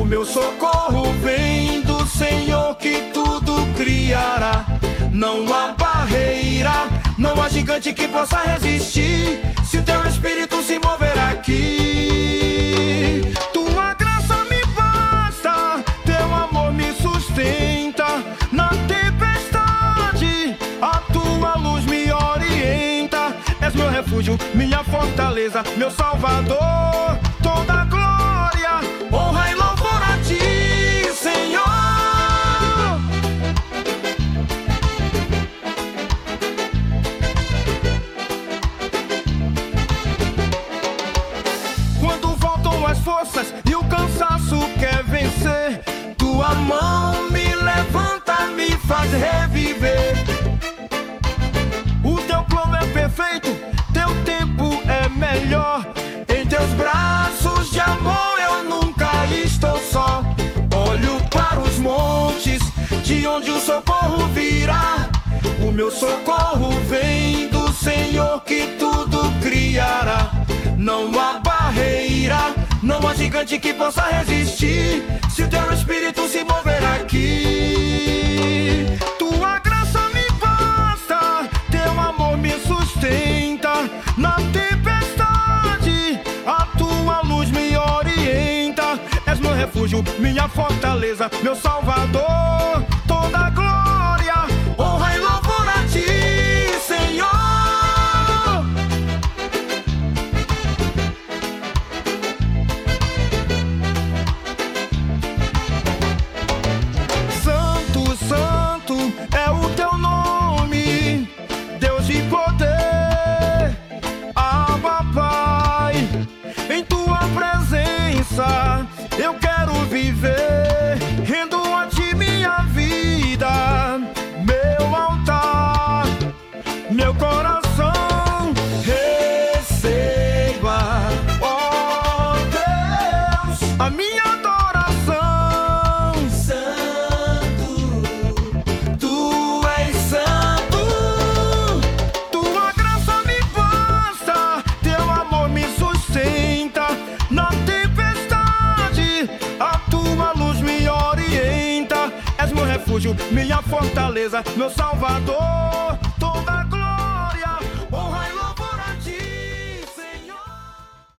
O meu socorro vem do Senhor que tudo criará. Não há barreira, não há gigante que possa resistir, se o teu espírito se mover aqui. Tua graça me basta, teu amor me sustenta. Na tempestade, a tua luz me orienta. És meu refúgio, minha fortaleza, meu salvador. Toda glória, honra e louvor a ti, Senhor. Quando voltam as forças e o cansaço quer vencer, tua mão me levanta, me faz reviver. O teu plano é perfeito, teu tempo é melhor. Em teus braços de amor eu nunca estou só. Olho para os montes, de onde o socorro virá. O meu socorro vem do Senhor que tudo criará. Não há barreira, não há gigante que possa resistir, se o teu espírito se mover aqui. Tua graça me basta, teu amor me sustenta. Na tempestade, a tua luz me orienta. És meu refúgio, minha fortaleza, meu salvador. Toda glória, honra e louvor a ti, Senhor. Santo, santo é o teu nome, Deus de poder, Abba Pai. Em tua presença eu quero viver, rendo a ti minha vida, meu altar, meu coração receba, ó Deus, a minha adoração. Santo, tu és santo. Tua graça me basta, teu amor me sustenta. Na tempestade, a tua luz me orienta. És meu refúgio, minha fortaleza, meu salvador.